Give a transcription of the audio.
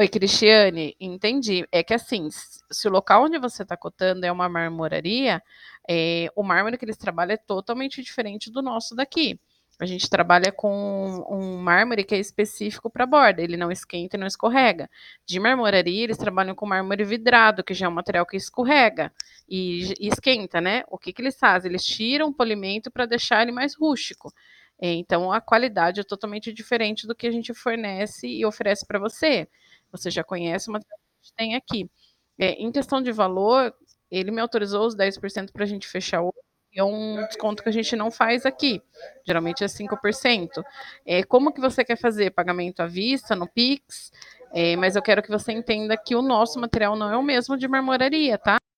Oi, Cristiane, entendi. É que assim, se o local onde você está cotando é uma marmoraria, o mármore que eles trabalham é totalmente diferente do nosso daqui. A gente trabalha com um mármore que é específico para borda, ele não esquenta e não escorrega. De marmoraria, eles trabalham com mármore vidrado, que já é um material que escorrega e esquenta, né? O que, que eles fazem? Eles tiram o polimento para deixar ele mais rústico. Então, a qualidade é totalmente diferente do que a gente fornece e oferece para você. Você já conhece o material que a gente tem aqui. Em questão de valor, ele me autorizou os 10% para a gente fechar hoje, que é um desconto que a gente não faz aqui. Geralmente é 5%. Como que você quer fazer? Pagamento à vista, no Pix? Mas eu quero que você entenda que o nosso material não é o mesmo de marmoraria, tá?